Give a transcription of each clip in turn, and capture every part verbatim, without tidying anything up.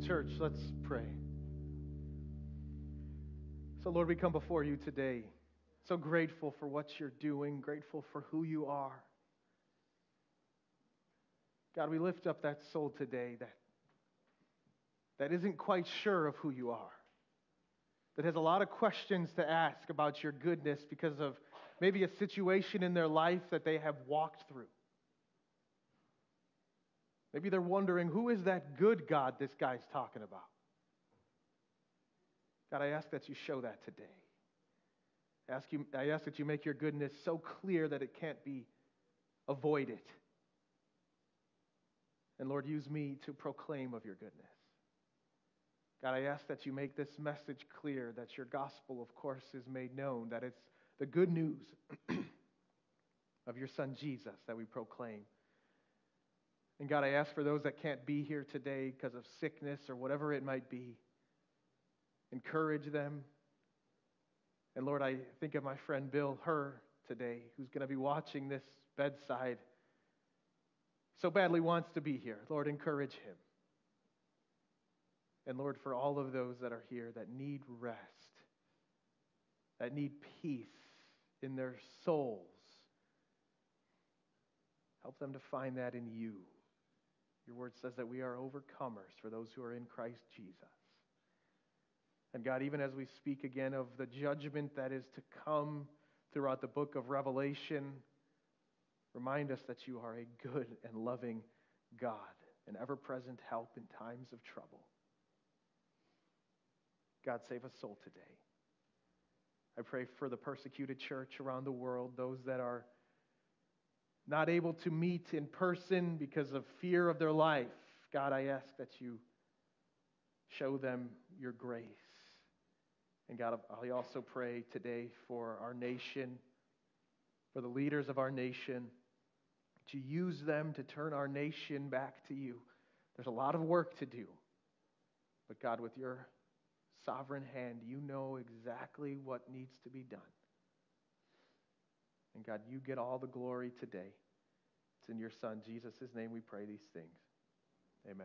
Church, let's pray. So, Lord, we come before you today, so grateful for what you're doing, grateful for who you are. God, we lift up that soul today that, that isn't quite sure of who you are, that has a lot of questions to ask about your goodness because of maybe a situation in their life that they have walked through. Maybe they're wondering, who is that good God this guy's talking about? God, I ask that you show that today. I ask, you, I ask that you make your goodness so clear that it can't be avoided. And Lord, use me to proclaim of your goodness. God, I ask that you make this message clear, that your gospel, of course, is made known, that it's the good news of your Son Jesus that we proclaim. And God, I ask for those that can't be here today because of sickness or whatever it might be, encourage them. And Lord, I think of my friend Bill Herr today, who's going to be watching this bedside, so badly wants to be here. Lord, encourage him. And Lord, for all of those that are here that need rest, that need peace in their souls, help them to find that in you. Your word says that we are overcomers for those who are in Christ Jesus. And God, even as we speak again of the judgment that is to come throughout the book of Revelation, remind us that you are a good and loving God, an ever-present help in times of trouble. God, save a soul today. I pray for the persecuted church around the world, those that are not able to meet in person because of fear of their life. God, I ask that you show them your grace. And God, I also pray today for our nation, for the leaders of our nation, to use them to turn our nation back to you. There's a lot of work to do. But God, with your sovereign hand, you know exactly what needs to be done. And God, you get all the glory today. It's in your Son, Jesus' name, we pray these things. Amen.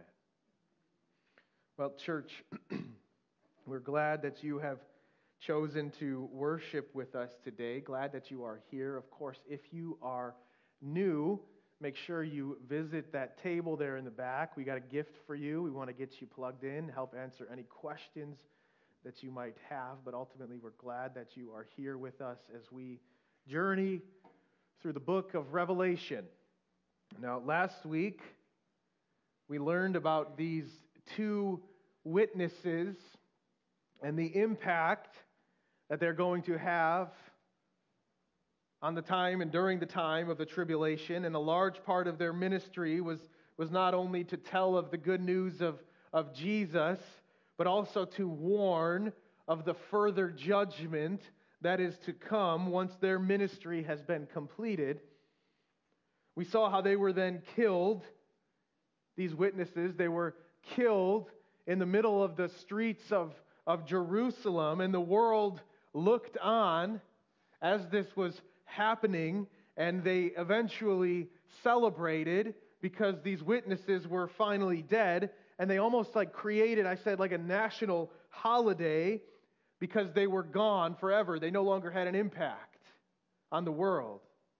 Well, church, we're glad that you have chosen to worship with us today. Glad that you are here. Of course, if you are new, make sure you visit that table there in the back. We got a gift for you. We want to get you plugged in, help answer any questions that you might have. But ultimately, we're glad that you are here with us as we journey through the book of Revelation. Now, last week, we learned about these two witnesses and the impact that they're going to have on the time and during the time of the tribulation. And a large part of their ministry was, was not only to tell of the good news of, of Jesus, but also to warn of the further judgment that is to come once their ministry has been completed. We saw how they were then killed, these witnesses. They were killed in the middle of the streets of, of Jerusalem, and the world looked on as this was happening, and they eventually celebrated because these witnesses were finally dead, and they almost like created, I said, like a national holiday because they were gone forever. They no longer had an impact on the world.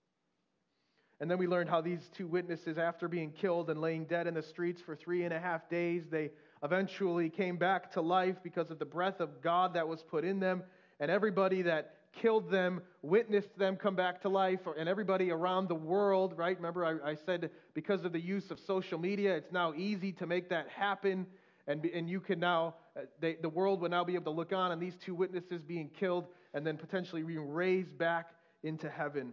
And then we learned how these two witnesses, after being killed and laying dead in the streets for three and a half days, they eventually came back to life because of the breath of God that was put in them. And everybody that killed them witnessed them come back to life. And everybody around the world, right? Remember I, I said because of the use of social media, it's now easy to make that happen. And, and you can now, they, the world will now be able to look on and these two witnesses being killed and then potentially being raised back into heaven.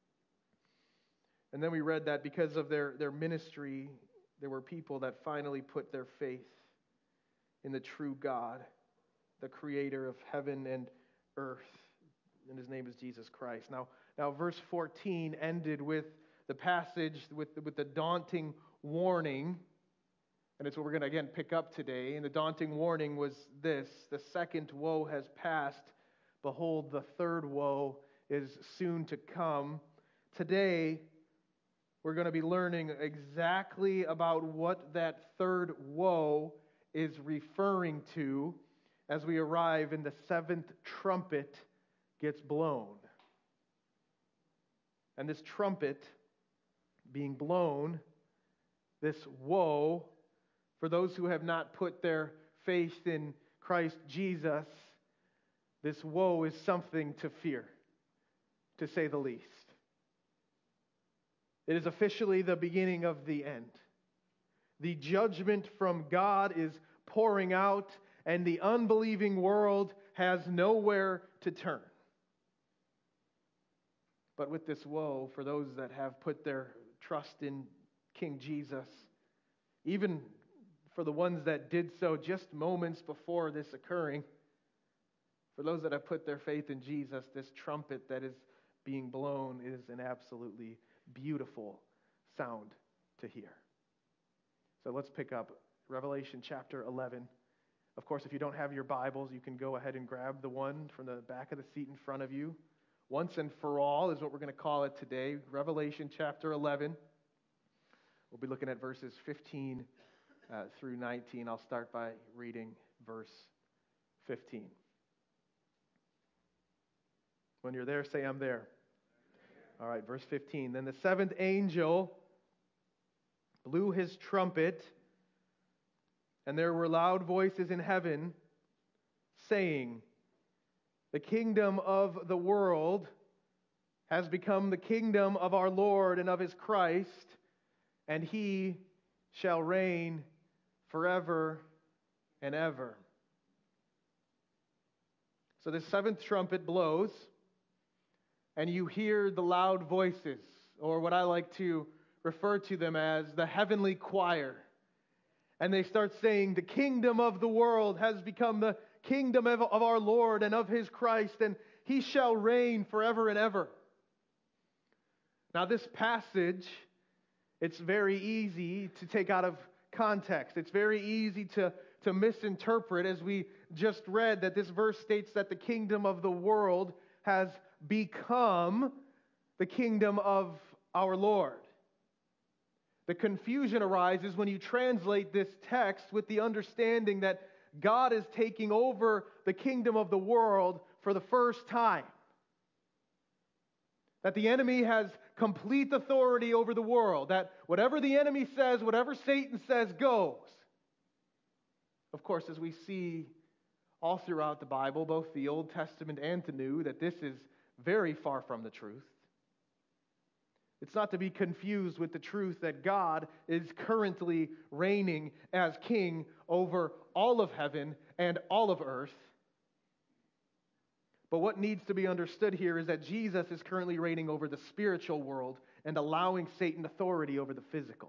And then we read that because of their, their ministry, there were people that finally put their faith in the true God, the creator of heaven and earth. And his name is Jesus Christ. Now, now verse fourteen ended with the passage with, with the daunting warning. And it's what we're going to again pick up today. And the daunting warning was this: the second woe has passed. Behold, the third woe is soon to come. Today, we're going to be learning exactly about what that third woe is referring to as we arrive in the seventh trumpet gets blown. And this trumpet being blown, this woe for those who have not put their faith in Christ Jesus, this woe is something to fear, to say the least. It is officially the beginning of the end. The judgment from God is pouring out, and the unbelieving world has nowhere to turn. But with this woe, for those that have put their trust in King Jesus, even for the ones that did so just moments before this occurring, for those that have put their faith in Jesus, this trumpet that is being blown is an absolutely beautiful sound to hear. So let's pick up Revelation chapter eleven. Of course, if you don't have your Bibles, you can go ahead and grab the one from the back of the seat in front of you. Once and for all is what we're going to call it today. Revelation chapter eleven. We'll be looking at verses fifteen uh, through nineteen. I'll start by reading verse fifteen. When you're there, say, I'm there. All right, verse fifteen. Then the seventh angel blew his trumpet, and there were loud voices in heaven saying, the kingdom of the world has become the kingdom of our Lord and of his Christ, and he shall reign forever and ever. So the seventh trumpet blows, and you hear the loud voices, or what I like to refer to them as the heavenly choir. And they start saying, the kingdom of the world has become the kingdom of our Lord and of his Christ, and he shall reign forever and ever. Now this passage, it's very easy to take out of context. It's very easy to, to misinterpret, as we just read that this verse states that the kingdom of the world has become the kingdom of our Lord. The confusion arises when you translate this text with the understanding that God is taking over the kingdom of the world for the first time. That the enemy has complete authority over the world. That whatever the enemy says, whatever Satan says, goes. Of course, as we see all throughout the Bible, both the Old Testament and the New, that this is very far from the truth. It's not to be confused with the truth that God is currently reigning as king over all of heaven and all of earth. But what needs to be understood here is that Jesus is currently reigning over the spiritual world and allowing Satan authority over the physical.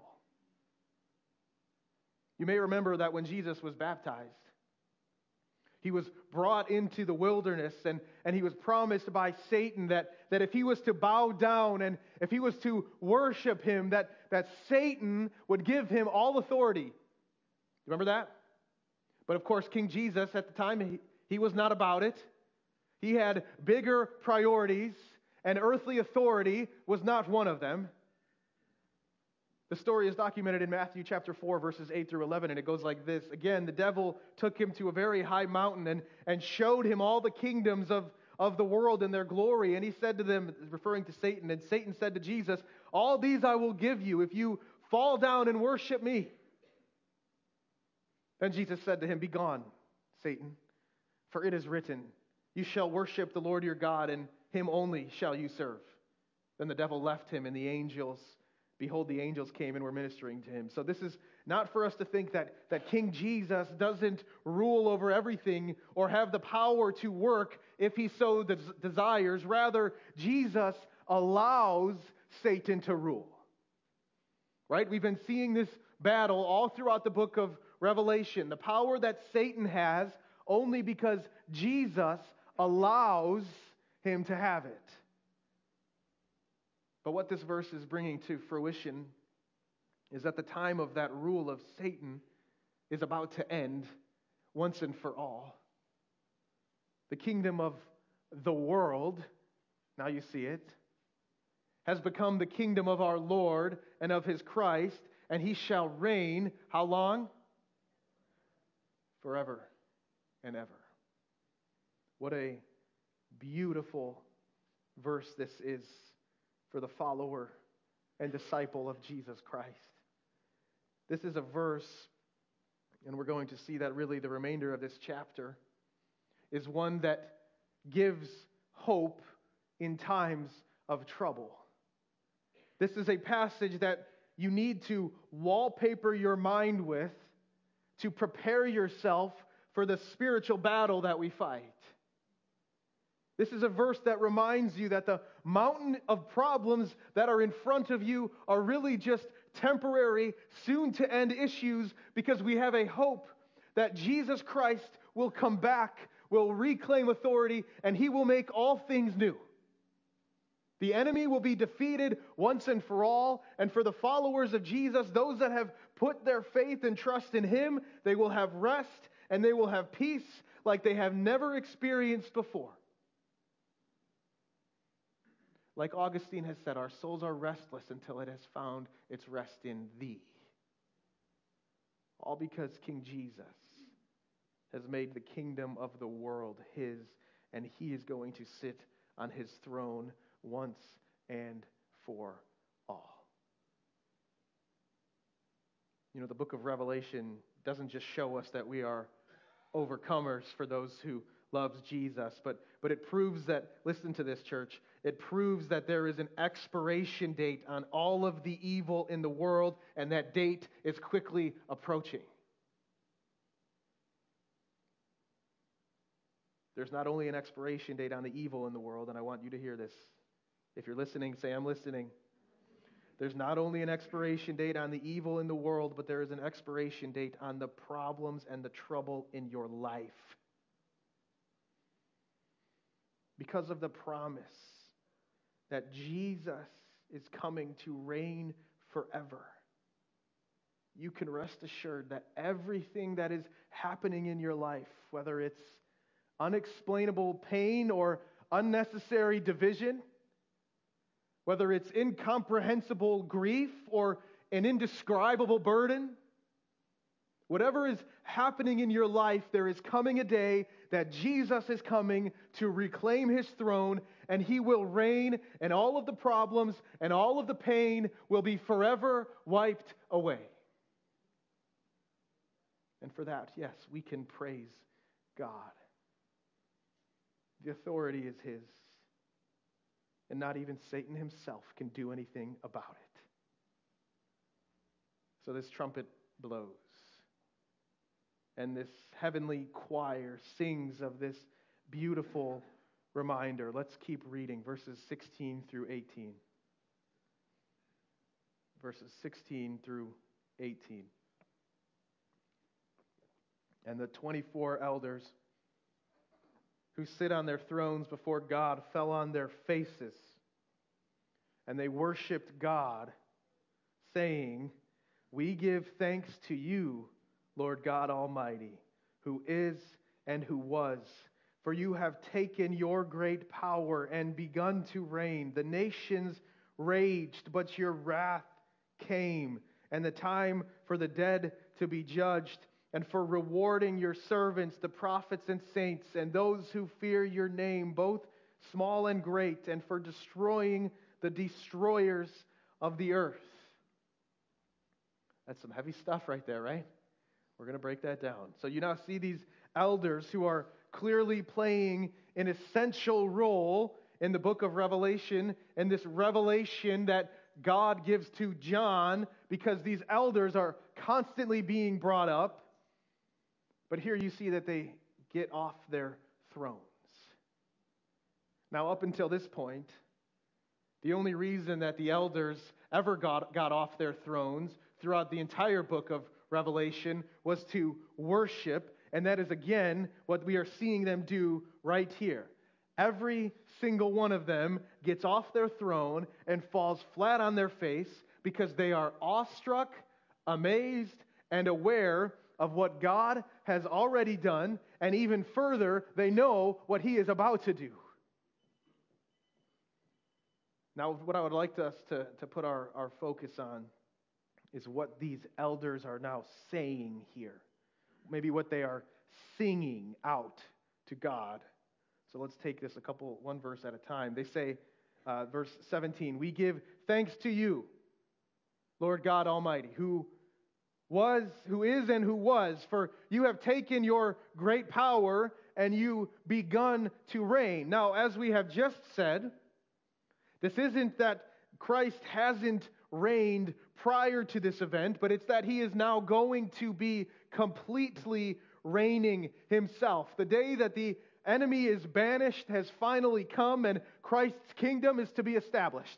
You may remember that when Jesus was baptized, he was brought into the wilderness, and, and he was promised by Satan that, that if he was to bow down and if he was to worship him, that, that Satan would give him all authority. Remember that? But of course, King Jesus at the time, he, he was not about it. He had bigger priorities, and earthly authority was not one of them. The story is documented in Matthew chapter four, verses eight through eleven, and it goes like this. Again, the devil took him to a very high mountain and, and showed him all the kingdoms of, of the world and their glory. And he said to them, referring to Satan, and Satan said to Jesus, all these I will give you if you fall down and worship me. Then Jesus said to him, begone, Satan, for it is written, you shall worship the Lord your God, and him only shall you serve. Then the devil left him, and the angels Behold, the angels came and were ministering to him. So this is not for us to think that, that King Jesus doesn't rule over everything or have the power to work if he so des- desires. Rather, Jesus allows Satan to rule. Right? We've been seeing this battle all throughout the book of Revelation. The power that Satan has only because Jesus allows him to have it. But what this verse is bringing to fruition is that the time of that rule of Satan is about to end once and for all. The kingdom of the world, now you see it, has become the kingdom of our Lord and of his Christ, and he shall reign, how long? forever and ever. What a beautiful verse this is for the follower and disciple of Jesus Christ. This is a verse, and we're going to see that really the remainder of this chapter is one that gives hope in times of trouble. This is a passage that you need to wallpaper your mind with to prepare yourself for the spiritual battle that we fight. This is a verse that reminds you that the mountain of problems that are in front of you are really just temporary, soon-to-end issues, because we have a hope that Jesus Christ will come back, will reclaim authority, and He will make all things new. The enemy will be defeated once and for all, and for the followers of Jesus, those that have put their faith and trust in Him, they will have rest and they will have peace like they have never experienced before. Like Augustine has said, our souls are restless until it has found its rest in Thee. All because King Jesus has made the kingdom of the world His, and He is going to sit on His throne once and for all. You know, the book of Revelation doesn't just show us that we are overcomers for those who loves Jesus, but, but it proves that, listen to this, church, it proves that there is an expiration date on all of the evil in the world, and that date is quickly approaching. There's not only an expiration date on the evil in the world, and I want you to hear this. If you're listening, say, I'm listening. There's not only an expiration date on the evil in the world, but there is an expiration date on the problems and the trouble in your life. Because of the promise that Jesus is coming to reign forever, you can rest assured that everything that is happening in your life, whether it's unexplainable pain or unnecessary division, whether it's incomprehensible grief or an indescribable burden, whatever is happening in your life, there is coming a day that Jesus is coming to reclaim His throne, and He will reign, and all of the problems and all of the pain will be forever wiped away. And for that, yes, we can praise God. The authority is His. And not even Satan himself can do anything about it. So this trumpet blows. And this heavenly choir sings of this beautiful reminder. Let's keep reading verses sixteen through eighteen. Verses sixteen through eighteen. And the twenty-four elders who sit on their thrones before God fell on their faces, and they worshiped God, saying, "We give thanks to you, Lord God Almighty, who is and who was. For you have taken your great power and begun to reign. The nations raged, but your wrath came, and the time for the dead to be judged, and for rewarding your servants, the prophets and saints, and those who fear your name, both small and great, and for destroying the destroyers of the earth." That's some heavy stuff right there, right? We're going to break that down. So you now see these elders who are clearly playing an essential role in the book of Revelation, and this revelation that God gives to John, because these elders are constantly being brought up. But here you see that they get off their thrones. Now, up until this point, the only reason that the elders ever got, got off their thrones throughout the entire book of Revelation was to worship, and that is again what we are seeing them do right here. Every single one of them gets off their throne and falls flat on their face because they are awestruck, amazed, and aware of what God has already done, and even further, they know what He is about to do. Now, what I would like us to, to put our, our focus on is what these elders are now saying here. Maybe what they are singing out to God. So let's take this a couple, one verse at a time. They say, uh, verse seventeen, we give thanks to you, Lord God Almighty, who was, who is, and who was, for you have taken your great power and you begun to reign. Now, as we have just said, this isn't that Christ hasn't reigned prior to this event, but it's that he is now going to be completely reigning himself. The day that the enemy is banished has finally come, and Christ's kingdom is to be established.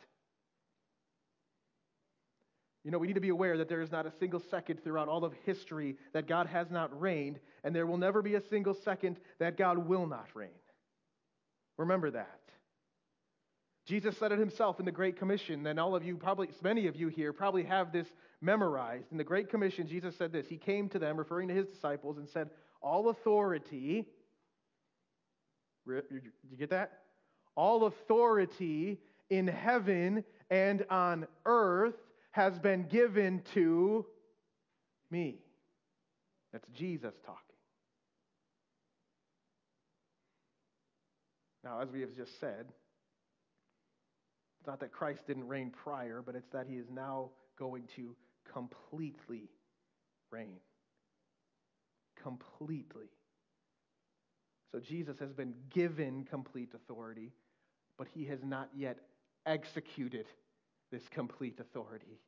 You know, we need to be aware that there is not a single second throughout all of history that God has not reigned, and there will never be a single second that God will not reign. Remember that. Jesus said it himself in the Great Commission, and all of you, probably many of you here, probably have this memorized. In the Great Commission, Jesus said this. He came to them, referring to his disciples, and said, all authority, did you get that? All authority in heaven and on earth has been given to me. That's Jesus talking. Now, as we have just said, it's not that Christ didn't reign prior, but it's that he is now going to completely reign. Completely. So Jesus has been given complete authority, but he has not yet executed this complete authority.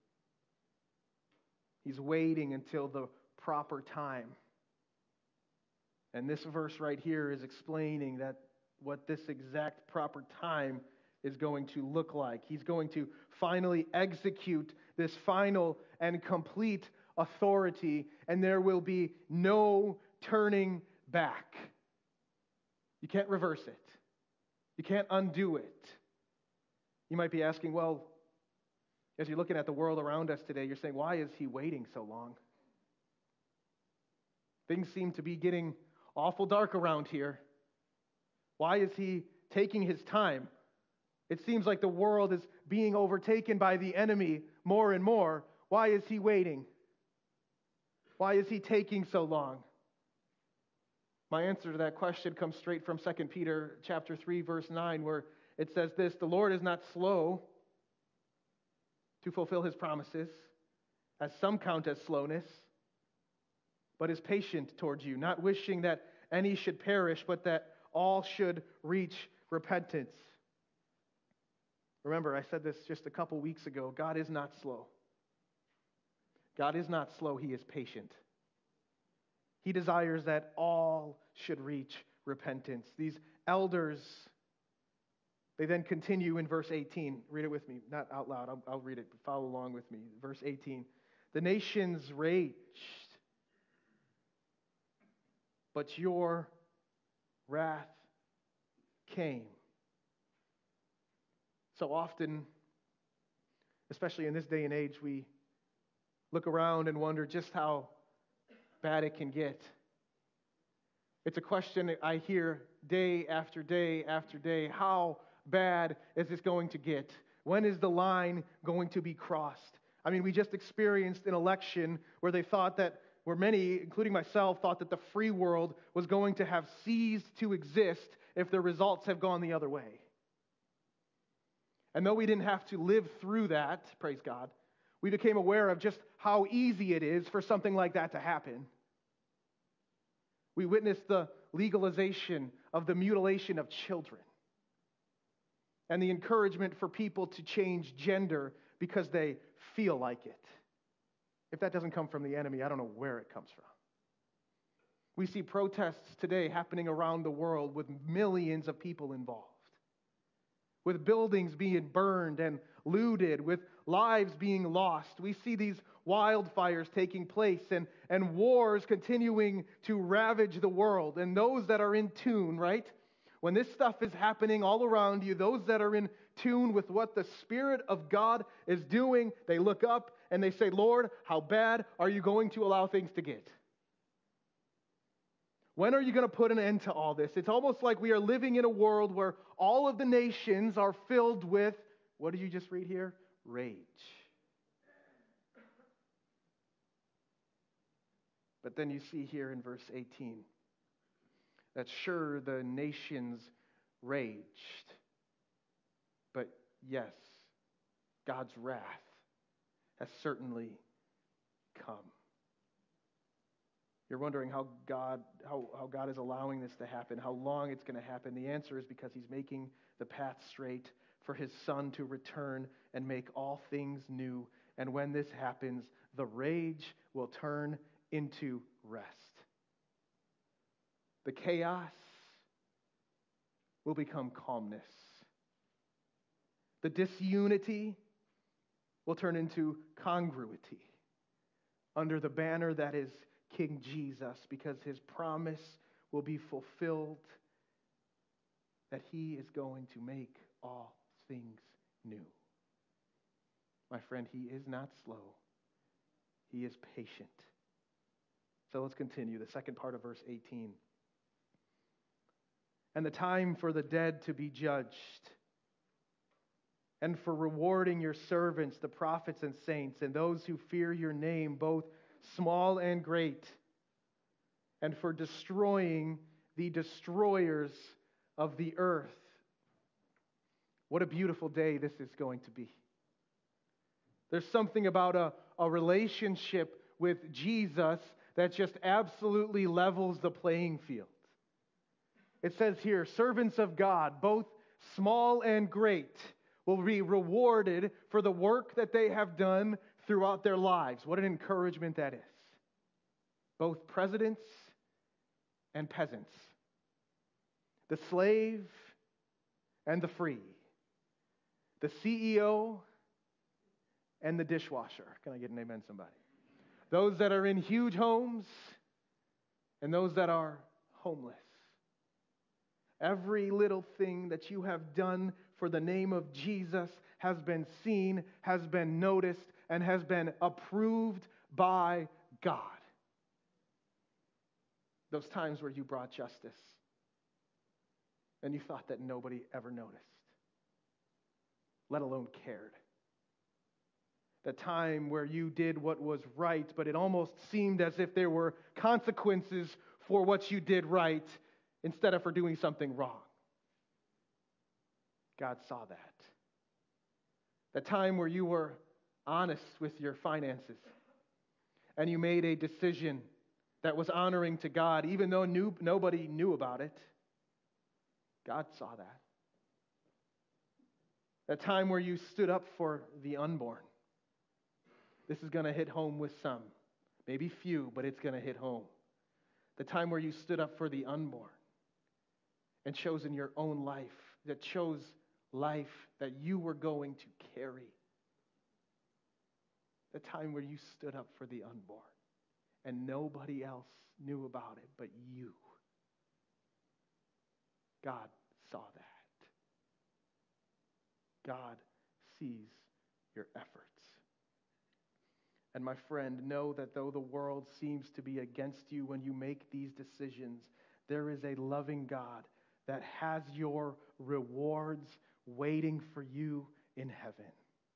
He's waiting until the proper time. And this verse right here is explaining that what this exact proper time is going to look like. He's going to finally execute this final and complete authority, and there will be no turning back. You can't reverse it. You can't undo it. You might be asking, well, as you're looking at the world around us today, you're saying, why is he waiting so long? Things seem to be getting awful dark around here. Why is he taking his time? It seems like the world is being overtaken by the enemy more and more. Why is he waiting? Why is he taking so long? My answer to that question comes straight from Second Peter chapter three, verse nine, where it says this, the Lord is not slow to fulfill his promises, as some count as slowness, but is patient towards you, not wishing that any should perish, but that all should reach repentance. Remember, I said this just a couple weeks ago. God is not slow. God is not slow. He is patient. He desires that all should reach repentance. These elders, they then continue in verse eighteen. Read it with me, not out loud. I'll, I'll read it. But follow along with me. Verse eighteen. The nations raged, but your wrath came. So often, especially in this day and age, we look around and wonder just how bad it can get. It's a question I hear day after day after day. How bad is this going to get? When is the line going to be crossed? I mean, we just experienced an election where they thought that, where many, including myself, thought that the free world was going to have ceased to exist if the results have gone the other way. And though we didn't have to live through that, praise God, we became aware of just how easy it is for something like that to happen. We witnessed the legalization of the mutilation of children and the encouragement for people to change gender because they feel like it. If that doesn't come from the enemy, I don't know where it comes from. We see protests today happening around the world with millions of people involved, with buildings being burned and looted, with lives being lost. We see these wildfires taking place and, and wars continuing to ravage the world. And those that are in tune, right? When this stuff is happening all around you, those that are in tune with what the Spirit of God is doing, they look up and they say, Lord, how bad are you going to allow things to get? When are you going to put an end to all this? It's almost like we are living in a world where all of the nations are filled with, what did you just read here? Rage. But then you see here in verse eighteen, That sure, the nations raged, but yes, God's wrath has certainly come. You're wondering how God, how, how God is allowing this to happen, how long it's going to happen. The answer is because He's making the path straight for His Son to return and make all things new. And when this happens, the rage will turn into rest. The chaos will become calmness. The disunity will turn into congruity under the banner that is King Jesus, because His promise will be fulfilled that He is going to make all things new. My friend, He is not slow. He is patient. So let's continue. The second part of verse eighteen. And the time for the dead to be judged, and for rewarding your servants, the prophets and saints, and those who fear your name, both small and great, and for destroying the destroyers of the earth. What a beautiful day this is going to be. There's something about a, a relationship with Jesus that just absolutely levels the playing field. It says here, servants of God, both small and great, will be rewarded for the work that they have done throughout their lives. What an encouragement that is. Both presidents and peasants. The slave and the free. The C E O and the dishwasher. Can I get an amen, somebody? Those that are in huge homes and those that are homeless. Every little thing that you have done for the name of Jesus has been seen, has been noticed, and has been approved by God. Those times where you brought justice and you thought that nobody ever noticed, let alone cared. The time where you did what was right, but it almost seemed as if there were consequences for what you did right instead of for doing something wrong. God saw that. The time where you were honest with your finances and you made a decision that was honoring to God, even though knew, nobody knew about it. God saw that. The time where you stood up for the unborn. This is going to hit home with some. Maybe few, but it's going to hit home. The time where you stood up for the unborn and chose in your own life, that chose life that you were going to carry. The time where you stood up for the unborn and nobody else knew about it but you. God saw that. God sees your efforts. And my friend, know that though the world seems to be against you when you make these decisions, there is a loving God that has your rewards waiting for you in heaven.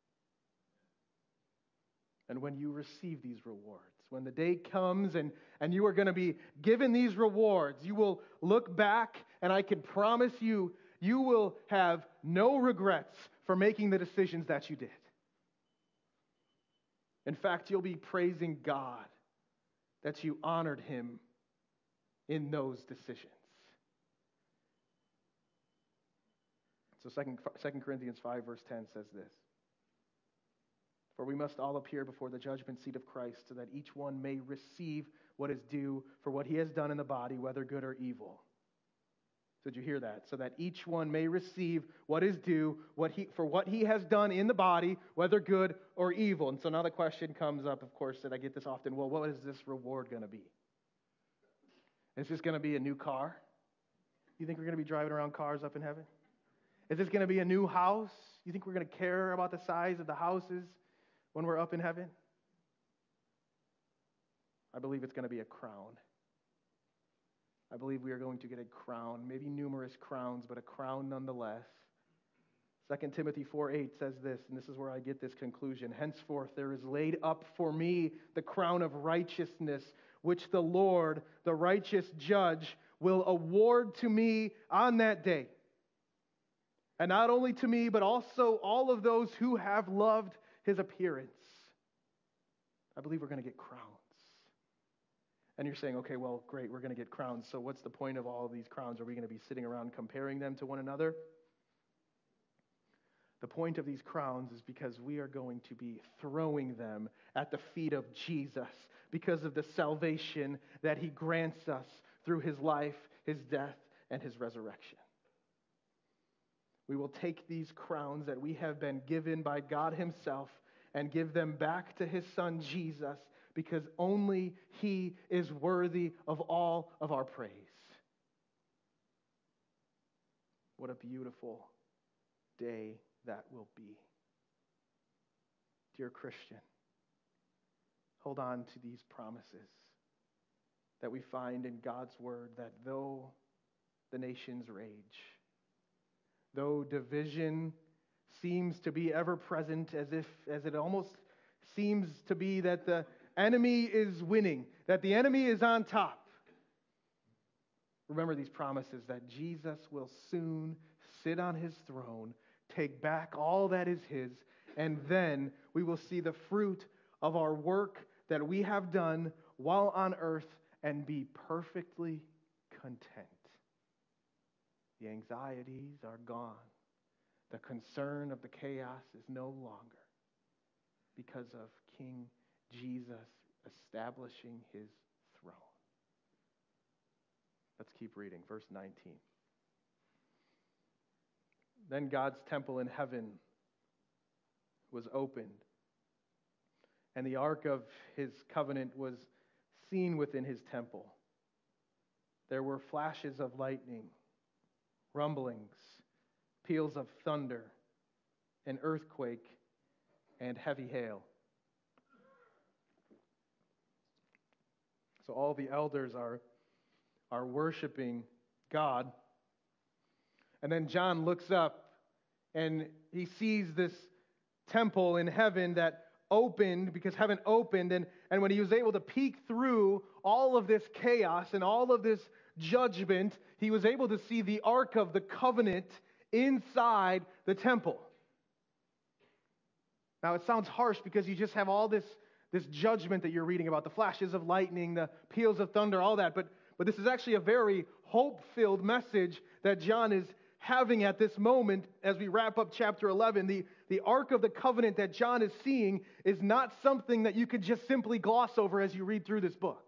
And when you receive these rewards, when the day comes and, and you are going to be given these rewards, you will look back and I can promise you, you will have no regrets for making the decisions that you did. In fact, you'll be praising God that you honored Him in those decisions. So Second Corinthians five verse ten says this. For we must all appear before the judgment seat of Christ, so that each one may receive what is due for what he has done in the body, whether good or evil. So did you hear that? So that each one may receive what is due what he, for what he has done in the body, whether good or evil. And so now the question comes up, of course, that I get this often, well, what is this reward going to be? Is this going to be a new car? You think we're going to be driving around cars up in heaven? Is this going to be a new house? You think we're going to care about the size of the houses when we're up in heaven? I believe it's going to be a crown. I believe we are going to get a crown, maybe numerous crowns, but a crown nonetheless. Second Timothy four eight says this, and this is where I get this conclusion. Henceforth there is laid up for me the crown of righteousness, which the Lord, the righteous judge, will award to me on that day. And not only to me, but also all of those who have loved his appearance. I believe we're going to get crowns. And you're saying, okay, well, great, we're going to get crowns. So what's the point of all of these crowns? Are we going to be sitting around comparing them to one another? The point of these crowns is because we are going to be throwing them at the feet of Jesus because of the salvation that he grants us through his life, his death, and his resurrection. We will take these crowns that we have been given by God himself and give them back to his son Jesus, because only he is worthy of all of our praise. What a beautiful day that will be. Dear Christian, hold on to these promises that we find in God's word, that though the nations rage, though division seems to be ever present, as if as it almost seems to be that the enemy is winning, that the enemy is on top. Remember these promises that Jesus will soon sit on his throne, take back all that is his, and then we will see the fruit of our work that we have done while on earth and be perfectly content. The anxieties are gone. The concern of the chaos is no longer, because of King Jesus establishing his throne. Let's keep reading, verse nineteen. Then God's temple in heaven was opened, and the ark of his covenant was seen within his temple. There were flashes of lightning, rumblings, peals of thunder, an earthquake, and heavy hail. So all the elders are, are worshiping God. And then John looks up and he sees this temple in heaven that opened, because heaven opened, and, and when he was able to peek through all of this chaos and all of this judgment, he was able to see the Ark of the Covenant inside the temple. Now it sounds harsh because you just have all this, this judgment that you're reading about, the flashes of lightning, the peals of thunder, all that, but, but this is actually a very hope-filled message that John is having at this moment as we wrap up chapter eleven. The, the Ark of the Covenant that John is seeing is not something that you could just simply gloss over as you read through this book.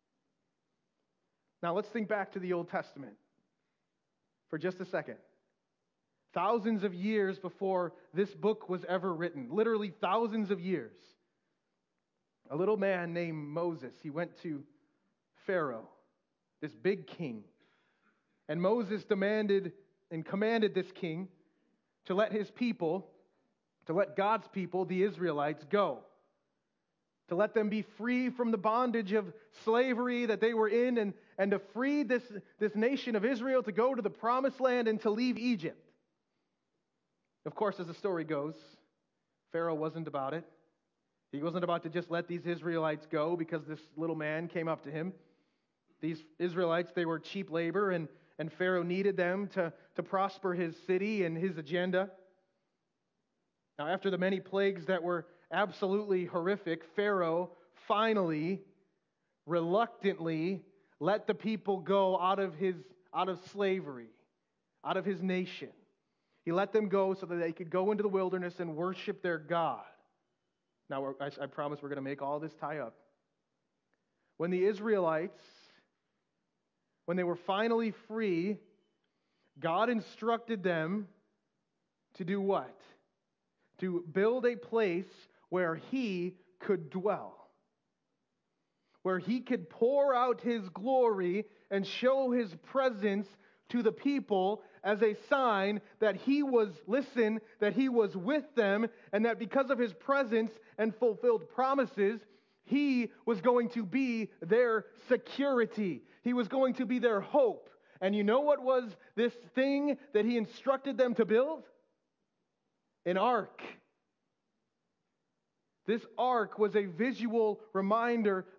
Now let's think back to the Old Testament for just a second. Thousands of years before this book was ever written, literally thousands of years, a little man named Moses, he went to Pharaoh, this big king, and Moses demanded and commanded this king to let his people, to let God's people, the Israelites, go. To let them be free from the bondage of slavery that they were in, and, and to free this, this nation of Israel to go to the promised land and to leave Egypt. Of course, as the story goes, Pharaoh wasn't about it. He wasn't about to just let these Israelites go because this little man came up to him. These Israelites, they were cheap labor, and, and Pharaoh needed them to, to prosper his city and his agenda. Now, after the many plagues that were absolutely horrific, Pharaoh finally, reluctantly, let the people go out of his out of slavery, out of his nation. He let them go so that they could go into the wilderness and worship their God. Now, we're, I, I promise we're going to make all this tie up. When the Israelites, when they were finally free, God instructed them to do what? To build a place where He could dwell, where He could pour out His glory and show His presence to the people as a sign that He was, listen, that He was with them, and that because of His presence and fulfilled promises, He was going to be their security. He was going to be their hope. And you know what was this thing that He instructed them to build? An ark. This ark was a visual reminder that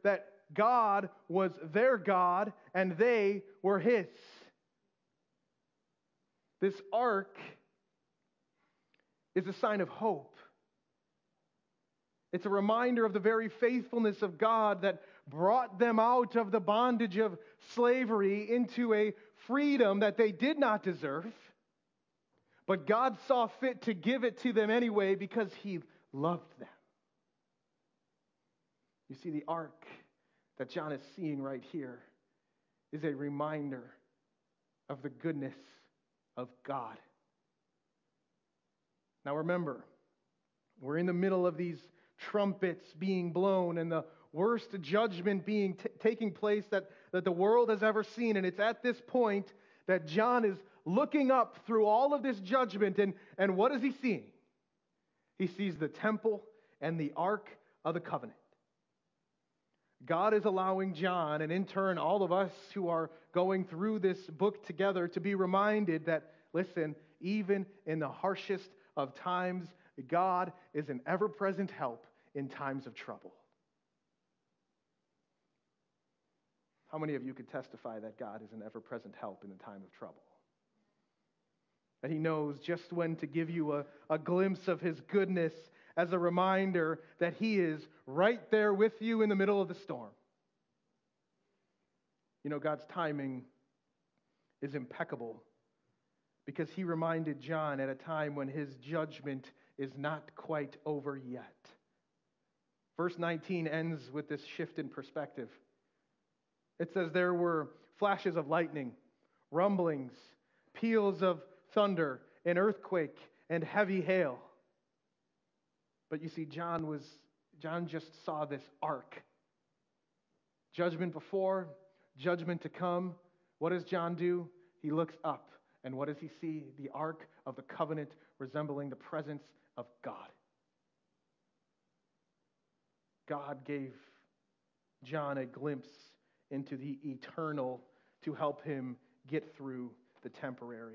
God was their God and they were His. This ark is a sign of hope. It's a reminder of the very faithfulness of God that brought them out of the bondage of slavery into a freedom that they did not deserve. But God saw fit to give it to them anyway because He loved them. You see, the ark that John is seeing right here is a reminder of the goodness of God. Now remember, we're in the middle of these trumpets being blown and the worst judgment being t- taking place that, that the world has ever seen. And it's at this point that John is looking up through all of this judgment. And, and what is he seeing? He sees the temple and the Ark of the Covenant. God is allowing John, and in turn all of us who are going through this book together, to be reminded that, listen, even in the harshest of times, God is an ever-present help in times of trouble. How many of you could testify that God is an ever-present help in the time of trouble? That He knows just when to give you a, a glimpse of His goodness as a reminder that He is right there with you in the middle of the storm. You know, God's timing is impeccable because He reminded John at a time when his judgment is not quite over yet. Verse nineteen ends with this shift in perspective. It says there were flashes of lightning, rumblings, peals of thunder, an earthquake, and heavy hail. But you see, John was John just saw this ark. Judgment before, judgment to come. What does John do? He looks up, and what does he see? The Ark of the Covenant resembling the presence of God. God gave John a glimpse into the eternal to help him get through the temporary.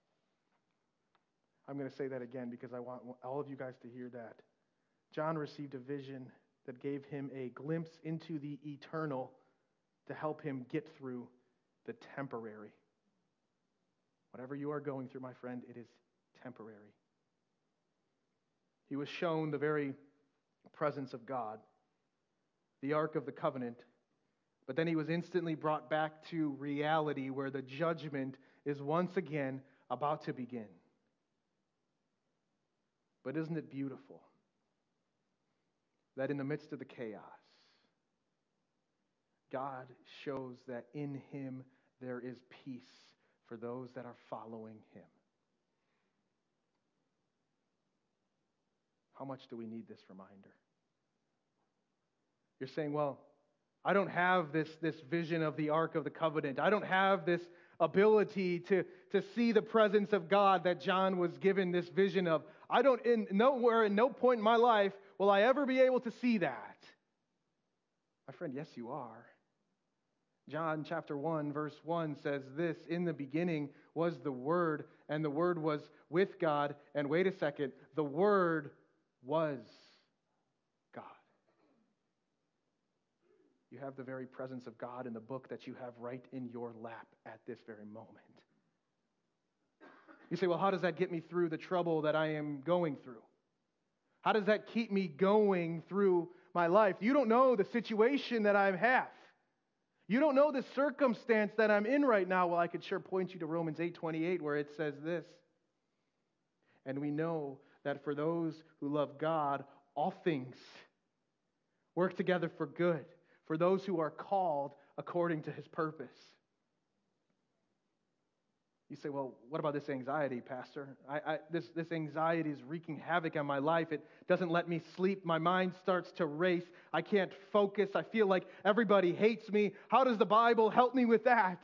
I'm going to say that again because I want all of you guys to hear that. John received a vision that gave him a glimpse into the eternal to help him get through the temporary. Whatever you are going through, my friend, it is temporary. He was shown the very presence of God, the Ark of the Covenant, but then he was instantly brought back to reality where the judgment is once again about to begin. But isn't it beautiful that in the midst of the chaos, God shows that in Him there is peace for those that are following Him? How much do we need this reminder? You're saying, well, I don't have this, this vision of the Ark of the Covenant. I don't have this ability to, to see the presence of God that John was given this vision of. I don't, in nowhere, in no point in my life will I ever be able to see that. My friend, yes, you are. John chapter one, verse one says this: in the beginning was the Word, and the Word was with God. And wait a second, the Word was God. You have the very presence of God in the book that you have right in your lap at this very moment. You say, well, how does that get me through the trouble that I am going through? How does that keep me going through my life? You don't know the situation that I have. You don't know the circumstance that I'm in right now. Well, I could sure point you to Romans eight twenty-eight where it says this. And we know that for those who love God, all things work together for good, for those who are called according to His purpose. You say, well, what about this anxiety, Pastor? I, I, this, this anxiety is wreaking havoc on my life. It doesn't let me sleep. My mind starts to race. I can't focus. I feel like everybody hates me. How does the Bible help me with that?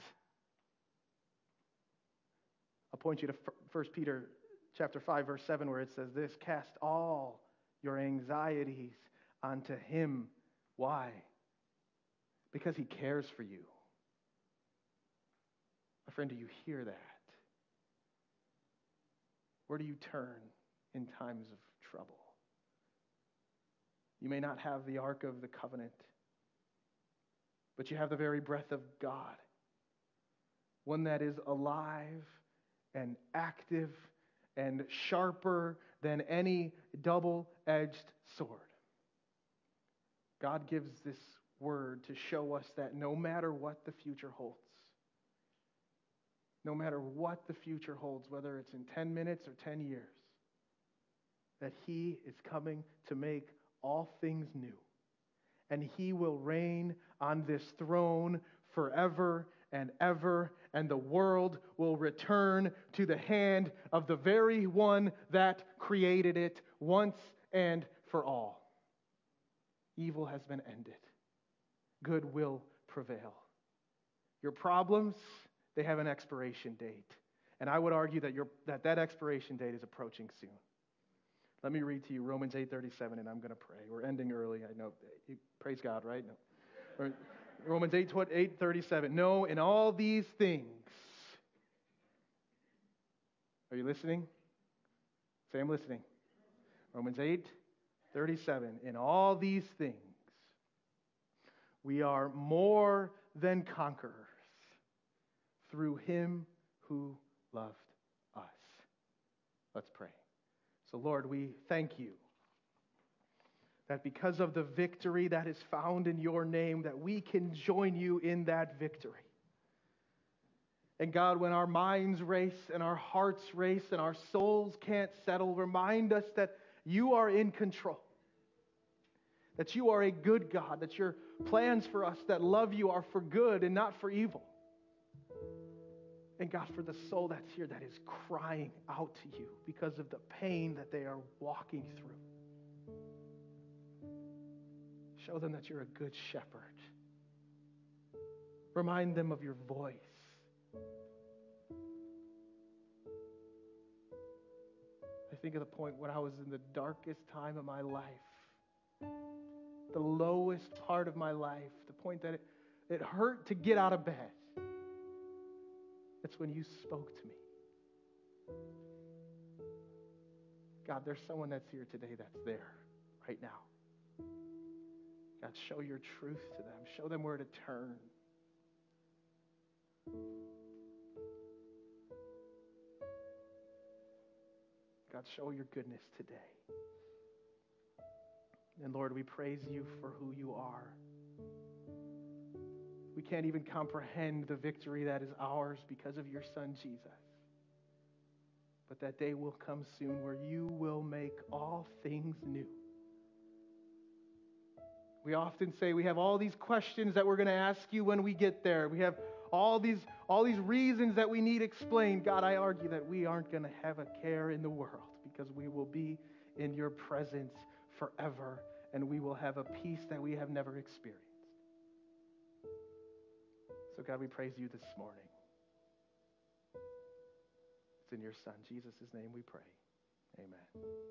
I'll point you to First Peter chapter five, verse seven, where it says this: cast all your anxieties onto Him. Why? Because He cares for you. My friend, do you hear that? Where do you turn in times of trouble? You may not have the Ark of the Covenant, but you have the very breath of God, one that is alive and active and sharper than any double-edged sword. God gives this word to show us that no matter what the future holds, no matter what the future holds, whether it's in ten minutes or ten years, that He is coming to make all things new. And He will reign on this throne forever and ever, and the world will return to the hand of the very one that created it once and for all. Evil has been ended. Good will prevail. Your problems, they have an expiration date. And I would argue that, your, that that expiration date is approaching soon. Let me read to you Romans eight thirty-seven, and I'm going to pray. We're ending early. I know. You, praise God, right? No. Romans eight thirty-seven. No, in all these things. Are you listening? Say, I'm listening. Romans eight thirty-seven. In all these things, we are more than conquerors through Him who loved us. Let's pray. So, Lord, we thank You that because of the victory that is found in Your name, that we can join You in that victory. And God, when our minds race and our hearts race and our souls can't settle, remind us that You are in control. That You are a good God, that Your plans for us that love You are for good and not for evil. And God, for the soul that's here that is crying out to You because of the pain that they are walking through, show them that You're a good shepherd. Remind them of Your voice. I think of the point when I was in the darkest time of my life, the lowest part of my life, the point that it, it hurt to get out of bed. That's when You spoke to me. God, there's someone that's here today that's there right now. God, show Your truth to them. Show them where to turn. God, show Your goodness today. And Lord, we praise You for who You are. We can't even comprehend the victory that is ours because of Your Son, Jesus. But that day will come soon where You will make all things new. We often say we have all these questions that we're going to ask You when we get there. We have all these, all these reasons that we need explained. God, I argue that we aren't going to have a care in the world because we will be in Your presence forever, and we will have a peace that we have never experienced. So God, we praise You this morning. It's in Your Son, Jesus' name we pray. Amen.